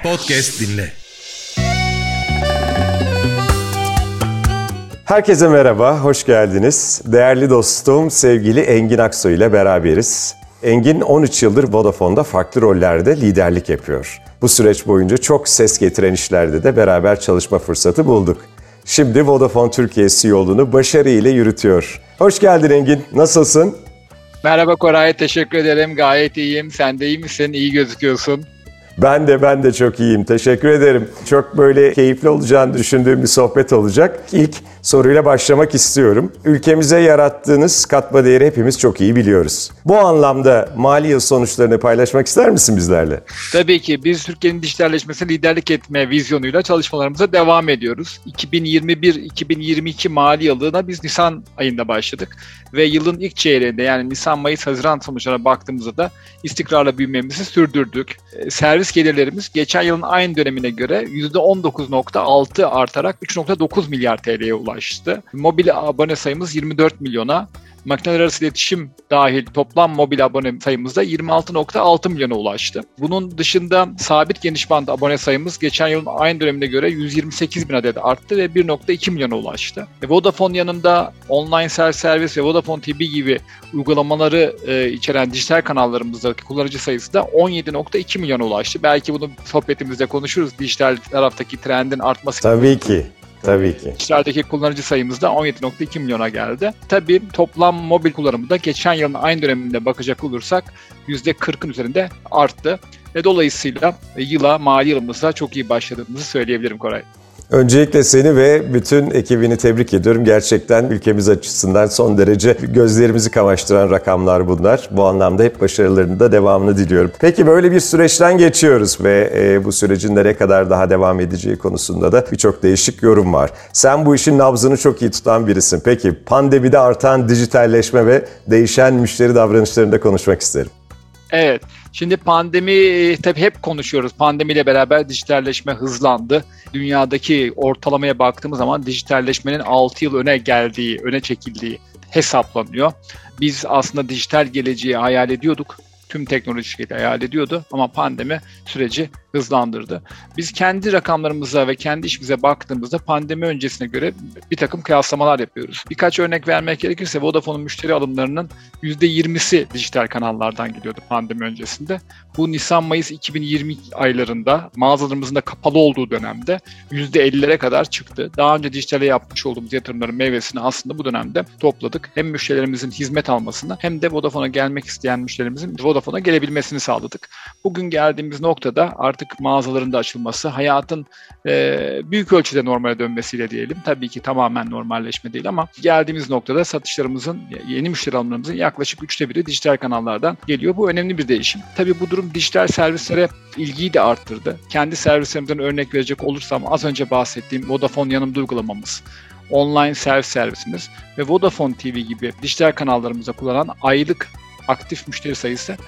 Podcast dinle. Herkese merhaba, hoş geldiniz. Değerli dostum, sevgili Engin Aksoy ile beraberiz. Engin 13 yıldır Vodafone'da farklı rollerde liderlik yapıyor. Bu süreç boyunca çok ses getiren işlerde de beraber çalışma fırsatı bulduk. Şimdi Vodafone Türkiye CEO'luğunu başarıyla yürütüyor. Hoş geldin Engin, nasılsın? Merhaba Koray, teşekkür ederim. Gayet iyiyim. Sen de iyi misin? İyi gözüküyorsun. Ben de çok iyiyim. Teşekkür ederim. Çok böyle keyifli olacağını düşündüğüm bir sohbet olacak. İlk soruyla başlamak istiyorum. Ülkemize yarattığınız katma değeri hepimiz çok iyi biliyoruz. Bu anlamda mali yıl sonuçlarını paylaşmak ister misin bizlerle? Tabii ki biz Türkiye'nin dijitalleşmesine liderlik etme vizyonuyla çalışmalarımıza devam ediyoruz. 2021-2022 mali yılına biz Nisan ayında başladık. Ve yılın ilk çeyreğinde yani Nisan, Mayıs, Haziran sonuçlarına baktığımızda da istikrarla büyümemizi sürdürdük. Servis gelirlerimiz geçen yılın aynı dönemine göre %19.6 artarak 3.9 milyar TL'ye ulaştı. Mobil abone sayımız 24 milyona, makineler arası iletişim dahil toplam mobil abone sayımız da 26.6 milyona ulaştı. Bunun dışında sabit geniş band abone sayımız geçen yılın aynı dönemine göre 128 bin adet arttı ve 1.2 milyona ulaştı. Vodafone yanında online self-servis ve Vodafone TV gibi uygulamaları içeren dijital kanallarımızdaki kullanıcı sayısı da 17.2 milyona ulaştı. Belki bunu sohbetimizde konuşuruz. Dijital taraftaki trendin artması. Tabii ki. Dijitaldeki kullanıcı sayımız da 17.2 milyona geldi. Tabii toplam mobil kullanımı da geçen yılın aynı döneminde bakacak olursak %40'ın üzerinde arttı. Ve dolayısıyla yıla, mali yılımızda çok iyi başladığımızı söyleyebilirim Koray. Öncelikle seni ve bütün ekibini tebrik ediyorum. Gerçekten ülkemiz açısından son derece gözlerimizi kamaştıran rakamlar bunlar. Bu anlamda hep başarılarının da devamını diliyorum. Peki böyle bir süreçten geçiyoruz ve bu sürecin nereye kadar daha devam edeceği konusunda da birçok değişik yorum var. Sen bu işin nabzını çok iyi tutan birisin. Peki pandemide artan dijitalleşme ve değişen müşteri davranışlarında konuşmak isterim. Evet, şimdi pandemi tabii hep konuşuyoruz. Pandemiyle beraber dijitalleşme hızlandı. Dünyadaki ortalamaya baktığımız zaman dijitalleşmenin 6 yıl öne çekildiği hesaplanıyor. Biz aslında dijital geleceği hayal ediyorduk. Tüm teknoloji şirketi hayal ediyordu ama pandemi süreci hızlandırdı. Biz kendi rakamlarımıza ve kendi işimize baktığımızda pandemi öncesine göre bir takım kıyaslamalar yapıyoruz. Birkaç örnek vermek gerekirse Vodafone'un müşteri alımlarının %20'si dijital kanallardan geliyordu pandemi öncesinde. Bu Nisan-Mayıs 2020 aylarında mağazalarımızın da kapalı olduğu dönemde %50'lere kadar çıktı. Daha önce dijitale yapmış olduğumuz yatırımların meyvesini aslında bu dönemde topladık. Hem müşterilerimizin hizmet almasını hem de Vodafone'a gelmek isteyen müşterilerimizin Vodafone'a gelebilmesini sağladık. Bugün geldiğimiz noktada artık mağazaların da açılması, hayatın büyük ölçüde normale dönmesiyle diyelim. Tabii ki tamamen normalleşme değil ama geldiğimiz noktada satışlarımızın, yeni müşteri alımlarımızın yaklaşık 1/3'ü dijital kanallardan geliyor. Bu önemli bir değişim. Tabii bu durum dijital servislere ilgiyi de arttırdı. Kendi servislerimizden örnek verecek olursam az önce bahsettiğim Vodafone Yanımda uygulamamız, online servisimiz ve Vodafone TV gibi dijital kanallarımızda kullanan aylık aktif müşteri sayısı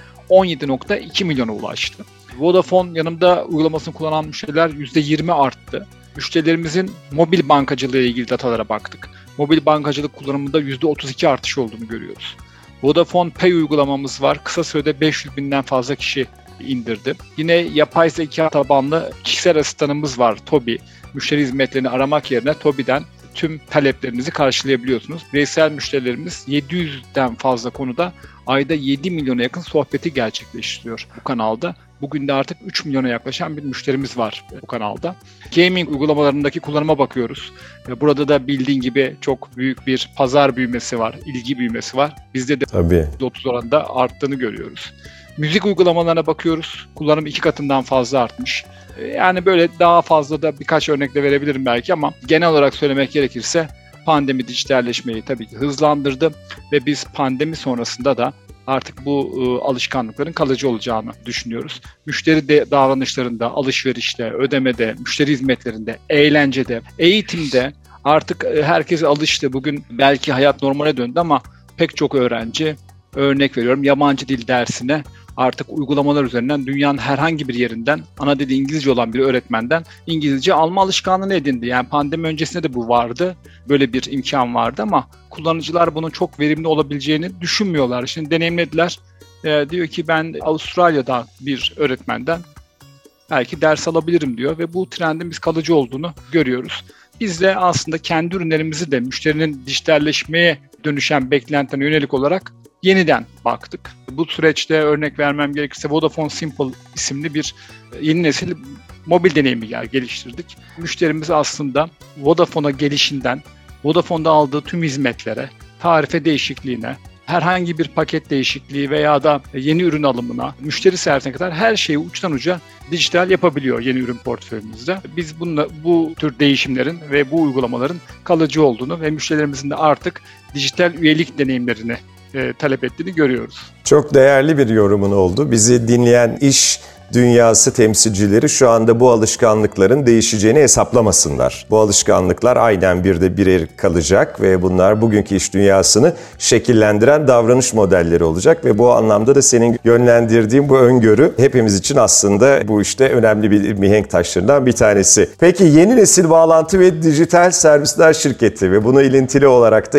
17.2 milyona ulaştı. Vodafone Yanımda uygulamasını kullanan müşteriler %20 arttı. Müşterilerimizin mobil bankacılığı ile ilgili datalara baktık. Mobil bankacılık kullanımında %32 artış olduğunu görüyoruz. Vodafone Pay uygulamamız var. Kısa sürede 500 binden fazla kişi indirdi. Yine yapay zeka tabanlı kişisel asistanımız var, Tobi. Müşteri hizmetlerini aramak yerine Tobi'den tüm taleplerinizi karşılayabiliyorsunuz. Bireysel müşterilerimiz 700'den fazla konuda ayda 7 milyona yakın sohbeti gerçekleştiriyor bu kanalda. Bugün de artık 3 milyona yaklaşan bir müşterimiz var bu kanalda. Gaming uygulamalarındaki kullanıma bakıyoruz. Burada da bildiğin gibi çok büyük bir pazar büyümesi var, ilgi büyümesi var. Bizde de %30 oranında arttığını görüyoruz. Müzik uygulamalarına bakıyoruz. Kullanım 2 katından fazla artmış. Yani böyle daha fazla da birkaç örnek de verebilirim belki ama genel olarak söylemek gerekirse pandemi dijitalleşmeyi tabii ki hızlandırdı ve biz pandemi sonrasında da artık bu alışkanlıkların kalıcı olacağını düşünüyoruz. Müşteri davranışlarında, alışverişte, ödemede, müşteri hizmetlerinde, eğlencede, eğitimde artık herkes alıştı. Bugün belki hayat normale döndü ama pek çok öğrenci, örnek veriyorum, yabancı dil dersine artık uygulamalar üzerinden dünyanın herhangi bir yerinden ana dili İngilizce olan bir öğretmenden İngilizce alma alışkanlığını edindi. Yani pandemi öncesinde de bu vardı. Böyle bir imkan vardı ama kullanıcılar bunun çok verimli olabileceğini düşünmüyorlar. Şimdi deneyimlediler. Diyor ki ben Avustralya'da bir öğretmenden belki ders alabilirim diyor ve bu trendin biz kalıcı olduğunu görüyoruz. Biz de aslında kendi ürünlerimizi de müşterinin dijitalleşmeye dönüşen beklentilerine yönelik olarak yeniden baktık. Bu süreçte örnek vermem gerekirse Vodafone Simple isimli bir yeni nesil mobil deneyimi geliştirdik. Müşterimiz aslında Vodafone'a gelişinden, Vodafone'da aldığı tüm hizmetlere, tarife değişikliğine, herhangi bir paket değişikliği veya da yeni ürün alımına, müşteri servisine kadar her şeyi uçtan uca dijital yapabiliyor yeni ürün portföyümüzde. Biz bu tür değişimlerin ve bu uygulamaların kalıcı olduğunu ve müşterilerimizin de artık dijital üyelik deneyimlerini talep ettiğini görüyoruz. Çok değerli bir yorumun oldu. Bizi dinleyen iş dünyası temsilcileri şu anda bu alışkanlıkların değişeceğini hesaplamasınlar. Bu alışkanlıklar aynen birer kalacak ve bunlar bugünkü iş dünyasını şekillendiren davranış modelleri olacak ve bu anlamda da senin yönlendirdiğin bu öngörü hepimiz için aslında bu işte önemli bir mihenk taşlarından bir tanesi. Peki yeni nesil bağlantı ve dijital servisler şirketi ve buna ilintili olarak da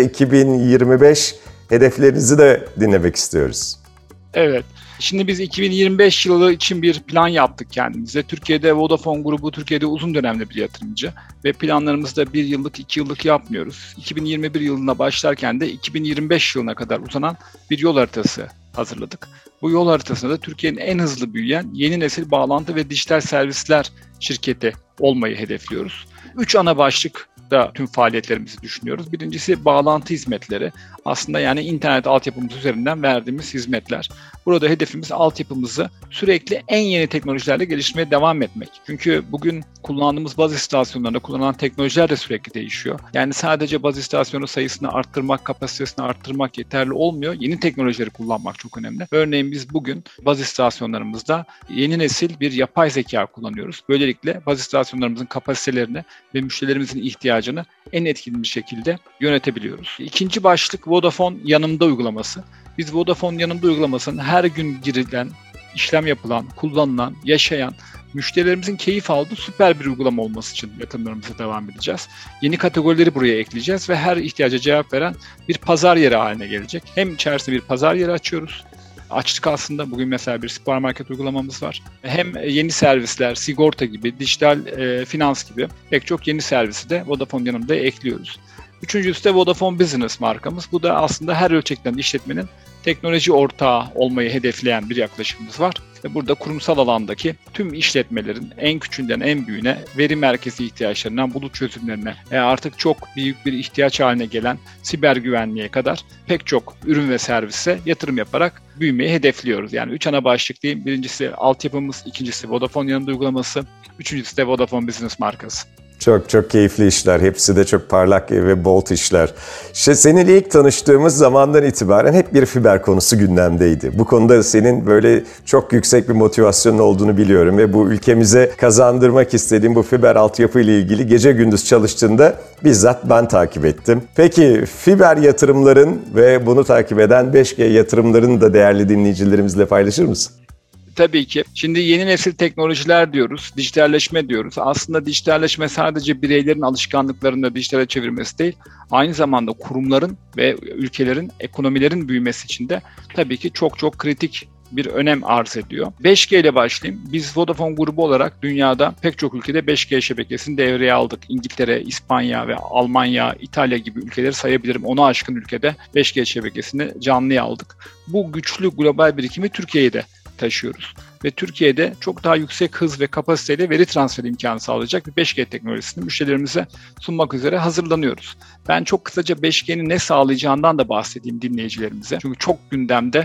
2025 hedeflerinizi de dinlemek istiyoruz. Evet. Şimdi biz 2025 yılı için bir plan yaptık kendimize. Türkiye'de Vodafone grubu Türkiye'de uzun dönemli bir yatırımcı ve planlarımızda 1 yıllık, 2 yıllık yapmıyoruz. 2021 yılına başlarken de 2025 yılına kadar uzanan bir yol haritası hazırladık. Bu yol haritasında da Türkiye'nin en hızlı büyüyen yeni nesil bağlantı ve dijital servisler şirketi olmayı hedefliyoruz. 3 ana başlıkta tüm faaliyetlerimizi düşünüyoruz. Birincisi bağlantı hizmetleri. Aslında yani internet altyapımız üzerinden verdiğimiz hizmetler. Burada hedefimiz altyapımızı sürekli en yeni teknolojilerle geliştirmeye devam etmek. Çünkü bugün kullandığımız baz istasyonlarında kullanılan teknolojiler de sürekli değişiyor. Yani sadece baz istasyonu sayısını arttırmak, kapasitesini arttırmak yeterli olmuyor. Yeni teknolojileri kullanmak çok önemli. Örneğin biz bugün baz istasyonlarımızda yeni nesil bir yapay zeka kullanıyoruz. Böylelikle baz istasyonlarımızın kapasitelerini ve müşterilerimizin ihtiyacını en etkili bir şekilde yönetebiliyoruz. İkinci başlık Vodafone Yanımda uygulaması. Biz Vodafone Yanımda uygulamasının her gün girilen, işlem yapılan, kullanılan, yaşayan, müşterilerimizin keyif aldığı süper bir uygulama olması için yatırımlarımıza devam edeceğiz. Yeni kategorileri buraya ekleyeceğiz ve her ihtiyaca cevap veren bir pazar yeri haline gelecek. Hem içerisinde bir pazar yeri açıyoruz. Açtık aslında. Bugün mesela bir süpermarket uygulamamız var. Hem yeni servisler, sigorta gibi, dijital finans gibi pek çok yeni servisi de Vodafone Yanımda ekliyoruz. Üçüncüsü de Vodafone Business markamız. Bu da aslında her ölçekten işletmenin teknoloji ortağı olmayı hedefleyen bir yaklaşımımız var. Ve burada kurumsal alandaki tüm işletmelerin en küçüğünden en büyüğüne, veri merkezi ihtiyaçlarından bulut çözümlerine, artık çok büyük bir ihtiyaç haline gelen siber güvenliğe kadar pek çok ürün ve servise yatırım yaparak büyümeyi hedefliyoruz. Yani 3 ana başlık diyeyim. Birincisi altyapımız, ikincisi Vodafone Yanımda uygulaması, üçüncüsü de Vodafone Business markası. Çok çok keyifli işler. Hepsi de çok parlak ve bold işler. İşte seninle ilk tanıştığımız zamandan itibaren hep bir fiber konusu gündemdeydi. Bu konuda senin böyle çok yüksek bir motivasyonun olduğunu biliyorum ve bu ülkemize kazandırmak istediğim bu fiber altyapı ile ilgili gece gündüz çalıştığında bizzat ben takip ettim. Peki fiber yatırımların ve bunu takip eden 5G yatırımlarını da değerli dinleyicilerimizle paylaşır mısın? Tabii ki. Şimdi yeni nesil teknolojiler diyoruz, dijitalleşme diyoruz. Aslında dijitalleşme sadece bireylerin alışkanlıklarını da dijitale çevirmesi değil, aynı zamanda kurumların ve ülkelerin, ekonomilerin büyümesi için de tabii ki çok çok kritik bir önem arz ediyor. 5G ile başlayayım. Biz Vodafone grubu olarak dünyada pek çok ülkede 5G şebekesini devreye aldık. İngiltere, İspanya ve Almanya, İtalya gibi ülkeleri sayabilirim. 10'a aşkın ülkede 5G şebekesini canlıya aldık. Bu güçlü global birikimi Türkiye'ye de taşıyoruz. Ve Türkiye'de çok daha yüksek hız ve kapasiteyle veri transferi imkanı sağlayacak bir 5G teknolojisini müşterilerimize sunmak üzere hazırlanıyoruz. Ben çok kısaca 5G'nin ne sağlayacağından da bahsedeyim dinleyicilerimize. Çünkü çok gündemde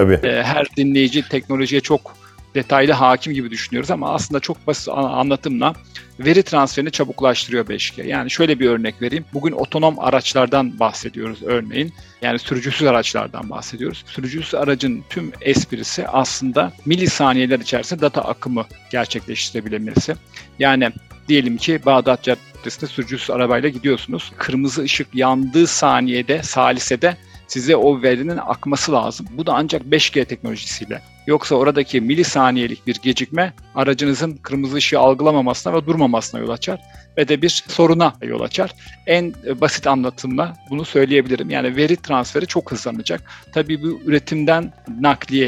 her dinleyici teknolojiye çok detaylı hakim gibi düşünüyoruz ama aslında çok basit anlatımla veri transferini çabuklaştırıyor 5G. Yani şöyle bir örnek vereyim. Bugün otonom araçlardan bahsediyoruz örneğin. Yani sürücüsüz araçlardan bahsediyoruz. Sürücüsüz aracın tüm esprisi aslında milisaniyeler içerisinde data akımı gerçekleştirebilmesi. Yani diyelim ki Bağdat Caddesi'nde sürücüsüz arabayla gidiyorsunuz. Kırmızı ışık yandığı saniyede, salisede size o verinin akması lazım. Bu da ancak 5G teknolojisiyle. Yoksa oradaki milisaniyelik bir gecikme aracınızın kırmızı ışığı algılamamasına ve durmamasına yol açar ve de bir soruna yol açar. En basit anlatımla bunu söyleyebilirim. Yani veri transferi çok hızlanacak. Tabii bu üretimden nakliyeye,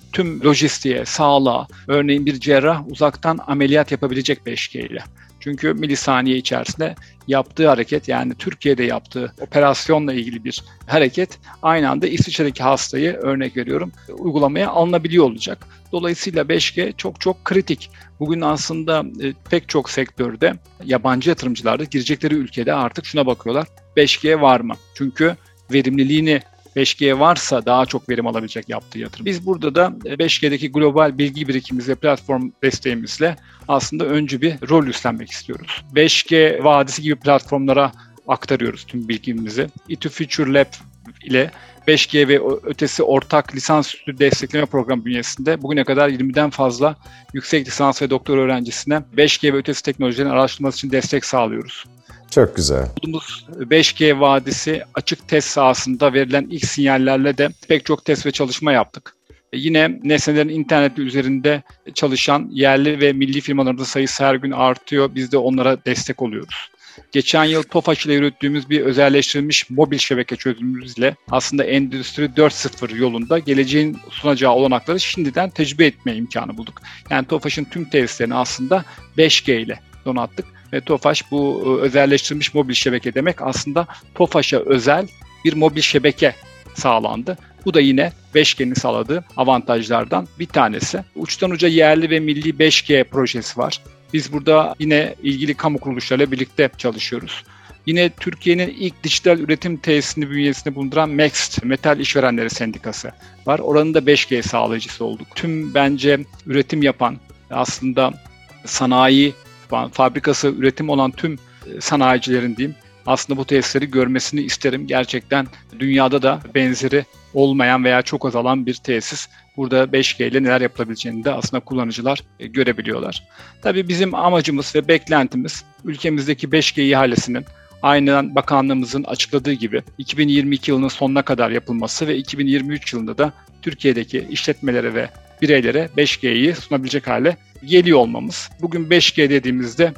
tüm lojistiğe, sağlığa, örneğin bir cerrah uzaktan ameliyat yapabilecek 5G ile. Çünkü milisaniye içerisinde yaptığı hareket, yani Türkiye'de yaptığı operasyonla ilgili bir hareket aynı anda İsviçre'deki hastayı, örnek veriyorum, uygulamaya alınabiliyor olacak. Dolayısıyla 5G çok çok kritik. Bugün aslında pek çok sektörde yabancı yatırımcılar da girecekleri ülkede artık şuna bakıyorlar: 5G var mı? Çünkü verimliliğini, 5G varsa daha çok verim alabilecek yaptığı yatırım. Biz burada da 5G'deki global bilgi birikimimiz ve platform desteğimizle aslında öncü bir rol üstlenmek istiyoruz. 5G vadisi gibi platformlara aktarıyoruz tüm bilgimizi. E2Future Lab ile 5G ve ötesi ortak lisansüstü destekleme programı bünyesinde bugüne kadar 20'den fazla yüksek lisans ve doktor öğrencisine 5G ve ötesi teknolojilerin araştırması için destek sağlıyoruz. Çok güzel. Bulduğumuz 5G vadisi açık test sahasında verilen ilk sinyallerle de pek çok test ve çalışma yaptık. Yine nesnelerin interneti üzerinde çalışan yerli ve milli firmaların sayısı her gün artıyor. Biz de onlara destek oluyoruz. Geçen yıl TOFAŞ ile yürüttüğümüz bir özelleştirilmiş mobil şebeke çözümümüzle aslında Endüstri 4.0 yolunda geleceğin sunacağı olanakları şimdiden tecrübe etme imkanı bulduk. Yani TOFAŞ'ın tüm tesislerini aslında 5G ile donattık. Ve TOFAŞ, bu özelleştirilmiş mobil şebeke demek, aslında TOFAŞ'a özel bir mobil şebeke sağlandı. Bu da yine 5G'nin sağladığı avantajlardan bir tanesi. Uçtan uca yerli ve milli 5G projesi var. Biz burada yine ilgili kamu kuruluşlarıyla birlikte çalışıyoruz. Yine Türkiye'nin ilk dijital üretim tesisini bünyesinde bulunduran MEXT, Metal İşverenleri Sendikası var. Oranın da 5G sağlayıcısı olduk. Tüm bence üretim yapan, aslında sanayi, fabrikası üretim olan tüm sanayicilerin diyeyim, aslında bu tesisleri görmesini isterim. Gerçekten dünyada da benzeri olmayan veya çok azalan bir tesis. Burada 5G ile neler yapılabileceğini de aslında kullanıcılar görebiliyorlar. Tabii bizim amacımız ve beklentimiz ülkemizdeki 5G ihalesinin aynen bakanlığımızın açıkladığı gibi 2022 yılının sonuna kadar yapılması ve 2023 yılında da Türkiye'deki işletmelere ve bireylere 5G'yi sunabilecek hale geliyor olmamız. Bugün 5G dediğimizde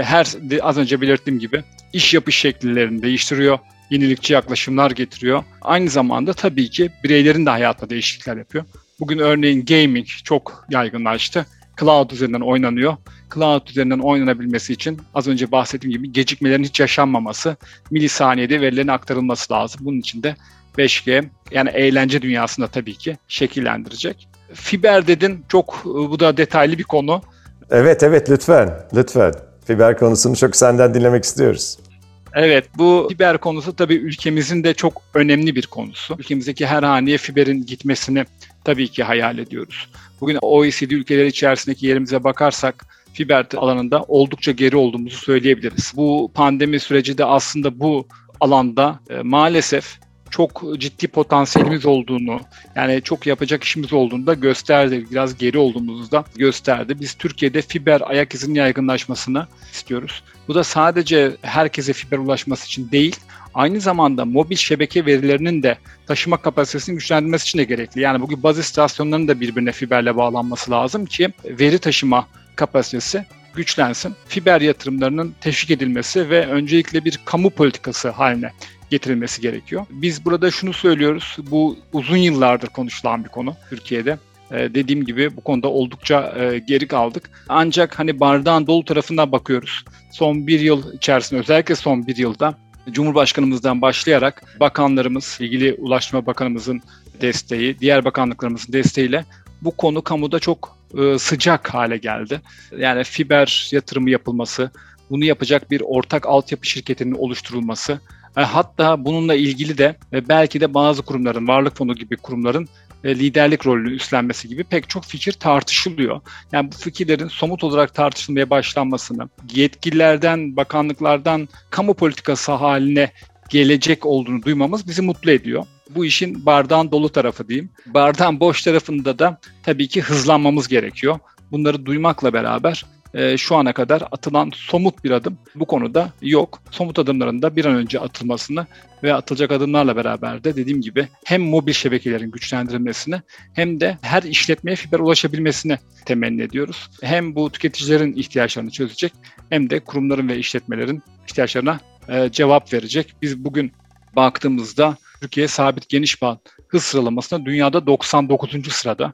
az önce belirttiğim gibi iş yapış şekillerini değiştiriyor, yenilikçi yaklaşımlar getiriyor. Aynı zamanda tabii ki bireylerin de hayatında değişiklikler yapıyor. Bugün örneğin gaming çok yaygınlaştı. Cloud üzerinden oynanıyor. Cloud üzerinden oynanabilmesi için az önce bahsettiğim gibi gecikmelerin hiç yaşanmaması, milisaniyede verilerin aktarılması lazım. Bunun için de 5G, yani eğlence dünyasında tabii ki şekillendirecek. Fiber dedin, çok bu da detaylı bir konu. Evet lütfen. Fiber konusunu çok senden dinlemek istiyoruz. Evet, bu fiber konusu tabii ülkemizin de çok önemli bir konusu. Ülkemizdeki her haneye fiberin gitmesini tabii ki hayal ediyoruz. Bugün OECD ülkeleri içerisindeki yerimize bakarsak fiber alanında oldukça geri olduğumuzu söyleyebiliriz. Bu pandemi süreci de aslında bu alanda maalesef çok ciddi potansiyelimiz olduğunu, yani çok yapacak işimiz olduğunu da gösterdi. Biraz geri olduğumuzu da gösterdi. Biz Türkiye'de fiber ayak izinin yaygınlaşmasını istiyoruz. Bu da sadece herkese fiber ulaşması için değil, aynı zamanda mobil şebeke verilerinin de taşıma kapasitesini güçlendirmesi için de gerekli. Yani bugün baz istasyonlarının da birbirine fiberle bağlanması lazım ki veri taşıma kapasitesi güçlensin. Fiber yatırımlarının teşvik edilmesi ve öncelikle bir kamu politikası haline getirilmesi gerekiyor. Biz burada şunu söylüyoruz, bu uzun yıllardır konuşulan bir konu Türkiye'de. Dediğim gibi bu konuda oldukça geri kaldık. Ancak hani bardağın dolu tarafından bakıyoruz. Son bir yıl içerisinde, özellikle son bir yılda Cumhurbaşkanımızdan başlayarak bakanlarımız, ilgili Ulaştırma Bakanımızın desteği, diğer bakanlıklarımızın desteğiyle bu konu kamuda çok sıcak hale geldi. Yani fiber yatırımı yapılması, bunu yapacak bir ortak altyapı şirketinin oluşturulması, hatta bununla ilgili de belki de bazı kurumların, Varlık Fonu gibi kurumların liderlik rolünü üstlenmesi gibi pek çok fikir tartışılıyor. Yani bu fikirlerin somut olarak tartışılmaya başlanmasını, yetkililerden, bakanlıklardan kamu politikası haline gelecek olduğunu duymamız bizi mutlu ediyor. Bu işin bardağın dolu tarafı diyeyim. Bardağın boş tarafında da tabii ki hızlanmamız gerekiyor. Bunları duymakla beraber şu ana kadar atılan somut bir adım bu konuda yok. Somut adımların da bir an önce atılmasını ve atılacak adımlarla beraber de dediğim gibi hem mobil şebekelerin güçlendirilmesini hem de her işletmeye fiber ulaşabilmesini temenni ediyoruz. Hem bu tüketicilerin ihtiyaçlarını çözecek hem de kurumların ve işletmelerin ihtiyaçlarına cevap verecek. Biz bugün baktığımızda Türkiye sabit geniş band hız sıralamasında dünyada 99. sırada.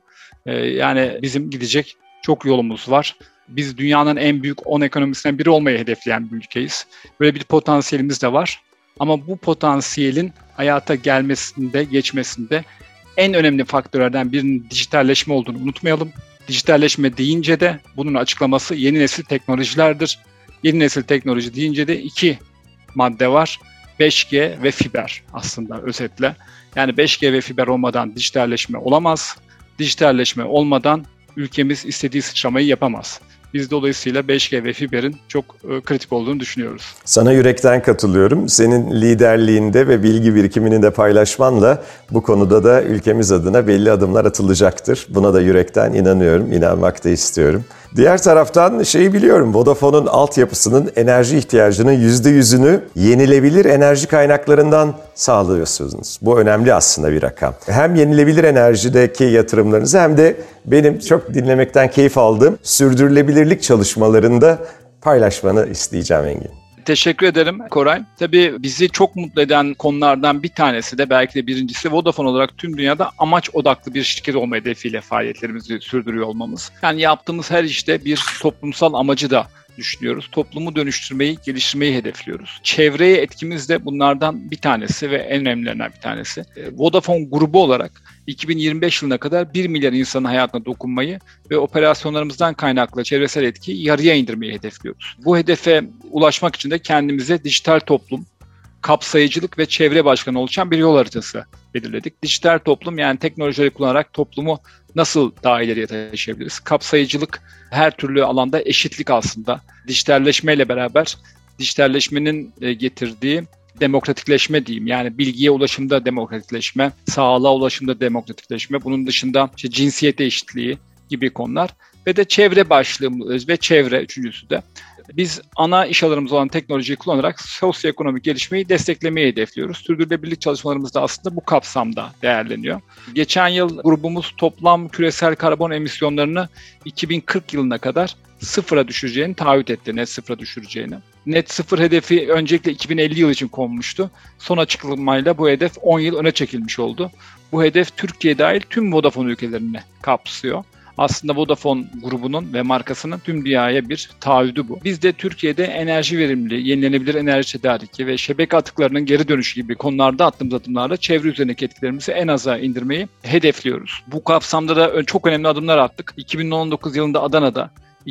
Yani bizim gidecek çok yolumuz var. Biz dünyanın en büyük 10 ekonomisinden biri olmayı hedefleyen bir ülkeyiz. Böyle bir potansiyelimiz de var. Ama bu potansiyelin hayata gelmesinde, geçmesinde en önemli faktörlerden birinin dijitalleşme olduğunu unutmayalım. Dijitalleşme deyince de bunun açıklaması yeni nesil teknolojilerdir. Yeni nesil teknoloji deyince de 2 madde var. 5G ve fiber aslında özetle. Yani 5G ve fiber olmadan dijitalleşme olamaz. Dijitalleşme olmadan ülkemiz istediği sıçramayı yapamaz. Biz dolayısıyla 5G ve fiberin çok kritik olduğunu düşünüyoruz. Sana yürekten katılıyorum. Senin liderliğinde ve bilgi birikimini de paylaşmanla bu konuda da ülkemiz adına belli adımlar atılacaktır. Buna da yürekten inanıyorum, inanmak da istiyorum. Diğer taraftan şeyi biliyorum, Vodafone'un altyapısının enerji ihtiyacının %100'ünü yenilebilir enerji kaynaklarından sağlıyorsunuz. Bu önemli aslında bir rakam. Hem yenilebilir enerjideki yatırımlarınızı hem de benim çok dinlemekten keyif aldığım sürdürülebilirlik çalışmalarında paylaşmanı isteyeceğim Engin. Teşekkür ederim Koray. Tabii bizi çok mutlu eden konulardan bir tanesi de belki de birincisi Vodafone olarak tüm dünyada amaç odaklı bir şirket olma hedefiyle faaliyetlerimizi sürdürüyor olmamız. Yani yaptığımız her işte bir toplumsal amacı da düşünüyoruz. Toplumu dönüştürmeyi, geliştirmeyi hedefliyoruz. Çevreye etkimiz de bunlardan bir tanesi ve en önemlilerinden bir tanesi. Vodafone grubu olarak 2025 yılına kadar 1 milyar insanın hayatına dokunmayı ve operasyonlarımızdan kaynaklı çevresel etkiyi yarıya indirmeyi hedefliyoruz. Bu hedefe ulaşmak için de kendimize dijital toplum, kapsayıcılık ve çevre başkanı oluşan bir yol haritası belirledik. Dijital toplum, yani teknolojileri kullanarak toplumu nasıl daha ileriye taşıyabiliriz? Kapsayıcılık, her türlü alanda eşitlik aslında. Dijitalleşmeyle beraber dijitalleşmenin getirdiği demokratikleşme diyeyim. Yani bilgiye ulaşımda demokratikleşme, sağlığa ulaşımda demokratikleşme, bunun dışında cinsiyet eşitliği gibi konular ve de çevre başlığımız ve çevre üçüncüsü de. Biz ana iş alanımız olan teknolojiyi kullanarak sosyoekonomik gelişmeyi desteklemeyi hedefliyoruz. Sürdürülebilirlik çalışmalarımız da aslında bu kapsamda değerleniyor. Geçen yıl grubumuz toplam küresel karbon emisyonlarını 2040 yılına kadar sıfıra düşüreceğini taahhüt etti, net sıfıra düşüreceğini. Net sıfır hedefi öncelikle 2050 yıl için konmuştu. Son açıklamayla bu hedef 10 yıl öne çekilmiş oldu. Bu hedef Türkiye dahil tüm Vodafone ülkelerini kapsıyor. Aslında Vodafone grubunun ve markasının tüm dünyaya bir taahhüdü bu. Biz de Türkiye'de enerji verimliliği, yenilenebilir enerji tedariki ve şebeke atıklarının geri dönüşü gibi konularda attığımız adımlarla çevre üzerindeki etkilerimizi en aza indirmeyi hedefliyoruz. Bu kapsamda da çok önemli adımlar attık. 2019 yılında Adana'da,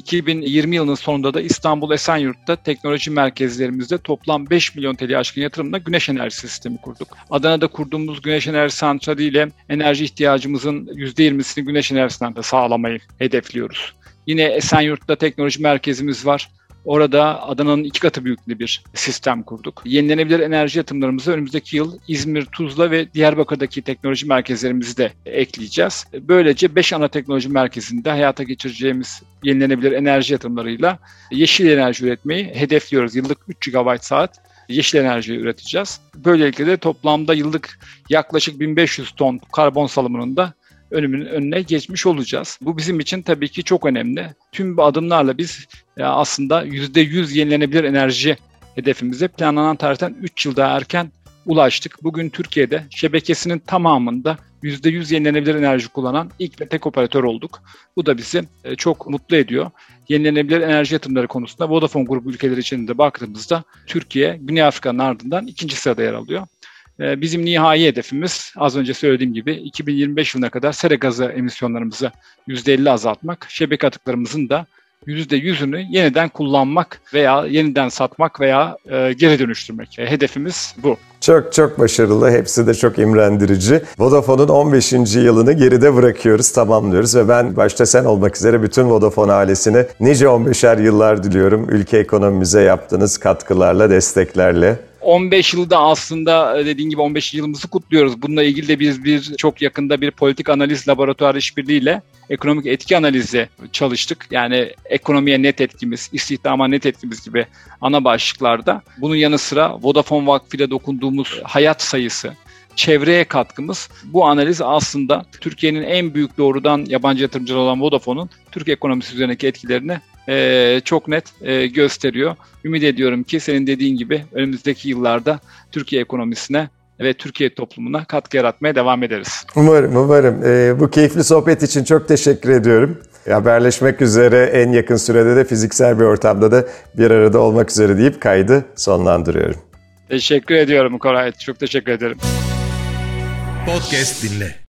2020 yılının sonunda da İstanbul Esenyurt'ta teknoloji merkezlerimizde toplam 5 milyon TL aşkın yatırımla güneş enerji sistemi kurduk. Adana'da kurduğumuz güneş enerji santrali ile enerji ihtiyacımızın %20'sini güneş enerjisinden de sağlamayı hedefliyoruz. Yine Esenyurt'ta teknoloji merkezimiz var. Orada Adana'nın 2 katı büyüklüğünde bir sistem kurduk. Yenilenebilir enerji yatırımlarımızı önümüzdeki yıl İzmir, Tuzla ve Diyarbakır'daki teknoloji merkezlerimizi de ekleyeceğiz. Böylece 5 ana teknoloji merkezinde hayata geçireceğimiz yenilenebilir enerji yatırımlarıyla yeşil enerji üretmeyi hedefliyoruz. Yıllık 3 GB saat yeşil enerji üreteceğiz. Böylelikle de toplamda yıllık yaklaşık 1500 ton karbon salımının da önüne geçmiş olacağız. Bu bizim için tabii ki çok önemli. Tüm bu adımlarla biz aslında %100 yenilenebilir enerji hedefimize planlanan tarihten 3 yıl daha erken ulaştık. Bugün Türkiye'de şebekesinin tamamında %100 yenilenebilir enerji kullanan ilk ve tek operatör olduk. Bu da bizi çok mutlu ediyor. Yenilenebilir enerji yatırımları konusunda Vodafone grubu ülkeleri için de baktığımızda Türkiye, Güney Afrika'nın ardından 2. sırada yer alıyor. Bizim nihai hedefimiz az önce söylediğim gibi 2025 yılına kadar sera gazı emisyonlarımızı %50 azaltmak, şebeke atıklarımızın da %100'ünü yeniden kullanmak veya yeniden satmak veya geri dönüştürmek. Hedefimiz bu. Çok çok başarılı. Hepsi de çok imrendirici. Vodafone'un 15. yılını geride bırakıyoruz, tamamlıyoruz ve ben başta sen olmak üzere bütün Vodafone ailesine nice 15'er yıllar diliyorum. Ülke ekonomimize yaptığınız katkılarla, desteklerle. 15 yılda aslında dediğin gibi 15 yılımızı kutluyoruz. Bununla ilgili de biz çok yakında bir politik analiz laboratuvarı işbirliğiyle ekonomik etki analizi çalıştık. Yani ekonomiye net etkimiz, istihdama net etkimiz gibi ana başlıklarda. Bunun yanı sıra Vodafone Vakfı ile dokunduğumuz hayat sayısı, çevreye katkımız, bu analiz aslında Türkiye'nin en büyük doğrudan yabancı yatırımcıları olan Vodafone'un Türk ekonomisi üzerindeki etkilerini çok net gösteriyor. Ümit ediyorum ki senin dediğin gibi önümüzdeki yıllarda Türkiye ekonomisine ve Türkiye toplumuna katkı yaratmaya devam ederiz. Umarım. Bu keyifli sohbet için çok teşekkür ediyorum. Haberleşmek üzere, en yakın sürede de fiziksel bir ortamda da bir arada olmak üzere deyip kaydı sonlandırıyorum. Teşekkür ediyorum Koray. Çok teşekkür ederim. Podcast dinle.